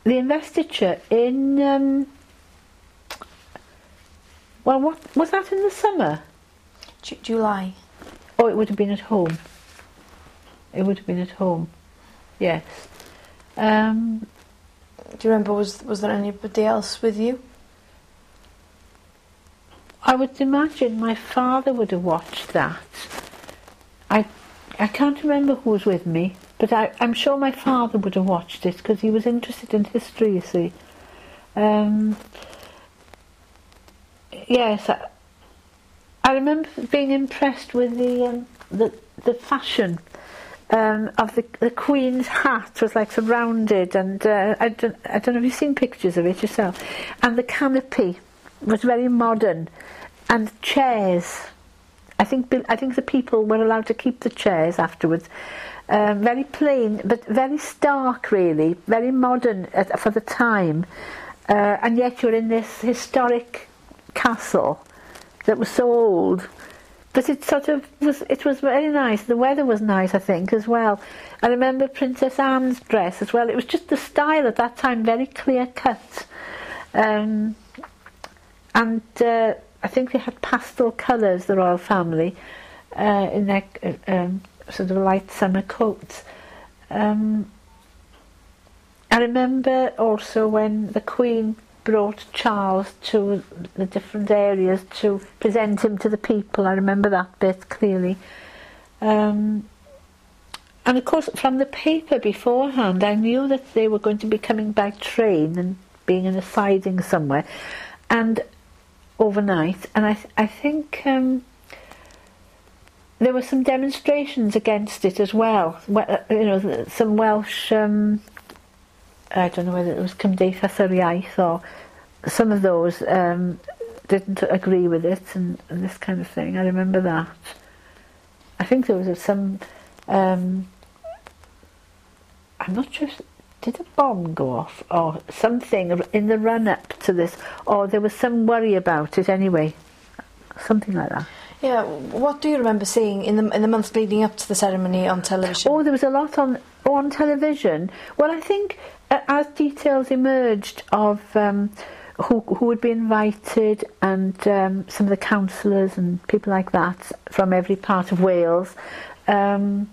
the investiture in, well, what was that in the summer? July. Oh, it would have been at home. It would have been at home, yes. Do you remember, was there anybody else with you? I would imagine my father would have watched that. I can't remember who was with me, but I'm sure my father would have watched it because he was interested in history, you see. Yes, I remember being impressed with the fashion of the Queen's hat was like surrounded, and I don't know if you've seen pictures of it yourself. And the canopy was very modern, and chairs. I think the people were allowed to keep the chairs afterwards. Very plain, but very stark, really, very modern for the time. And yet you're in this historic castle that was so old. But it sort of was. It was very nice. The weather was nice, I think, as well. I remember Princess Anne's dress as well. It was just the style at that time, very clear cut, and I think they had pastel colours, the royal family, in their sort of light summer coats. I remember also when the Queen brought Charles to the different areas to present him to the people. I remember that bit clearly. And of course, from the paper beforehand, I knew that they were going to be coming by train and being in a siding somewhere, and overnight. And I think there were some demonstrations against it as well. You know, some Welsh. I don't know whether it was Cymdeithas yr Iaith or some of those didn't agree with it and this kind of thing. I remember that. I think there was some. I'm not sure. Did a bomb go off or something in the run-up to this, or there was some worry about it anyway, something like that. Yeah, what do you remember seeing in the months leading up to the ceremony on television? Oh, there was a lot on television. Well, I think as details emerged of who would be invited and some of the councillors and people like that from every part of Wales, and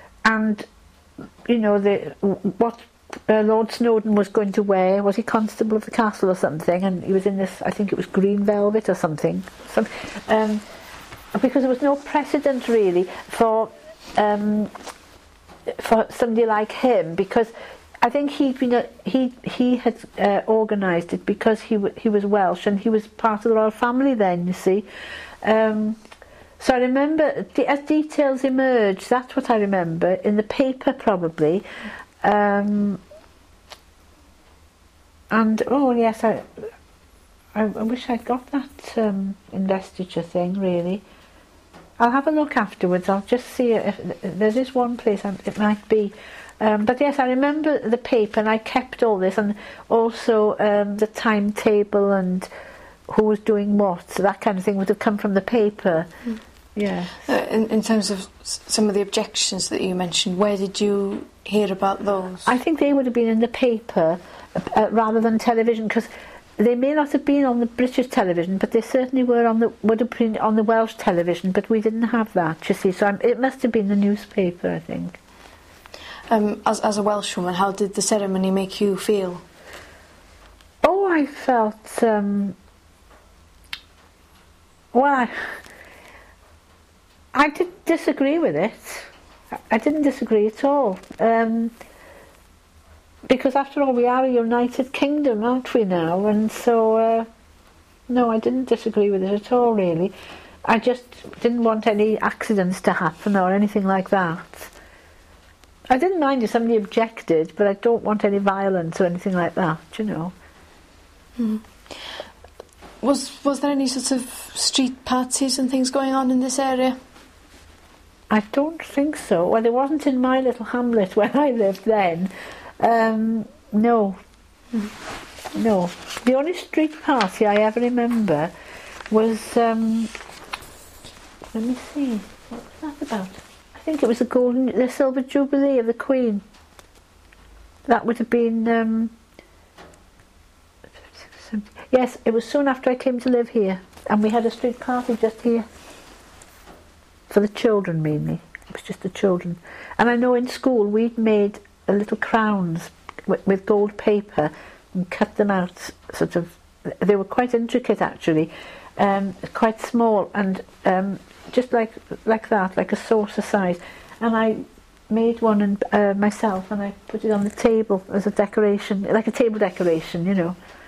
you know what Lord Snowdon was going to wear. Was he constable of the castle or something? And he was in this, I think it was green velvet or something. Because there was no precedent really for somebody like him, because I think he had organised it because he was Welsh and he was part of the royal family then, you see. So I remember as details emerged, that's what I remember in the paper probably. And oh yes, I wish I'd got that investiture thing really. I'll have a look afterwards. I'll just see if there is one place it might be. But yes, I remember the paper, and I kept all this, and also the timetable and who was doing what. So that kind of thing would have come from the paper. Mm. Yeah. In terms of some of the objections that you mentioned, where did you hear about those? I think they would have been in the paper rather than television, because they may not have been on the British television, but they certainly would have been on the Welsh television, but we didn't have that, you see, so it must have been the newspaper, I think. As a Welshwoman, how did the ceremony make you feel? Oh, I felt, well, I didn't disagree with it. I didn't disagree at all. Because after all, we are a united kingdom, aren't we now? And so, no, I didn't disagree with it at all, really. I just didn't want any accidents to happen or anything like that. I didn't mind if somebody objected, but I don't want any violence or anything like that, you know. Mm. Was there any sorts of street parties and things going on in this area? I don't think so. Well, there wasn't in my little hamlet where I lived then. No. No. The only street party I ever remember was, let me see, what was that about? I think it was the Silver Jubilee of the Queen. That would have been Yes, it was soon after I came to live here, and we had a street party just here for the children mainly. It was just the children, and I know in school we'd made little crowns with gold paper and cut them out. Sort of, they were quite intricate actually, quite small, and just like that, like a saucer size. And I made one myself, and I put it on the table as a decoration, like a table decoration, you know.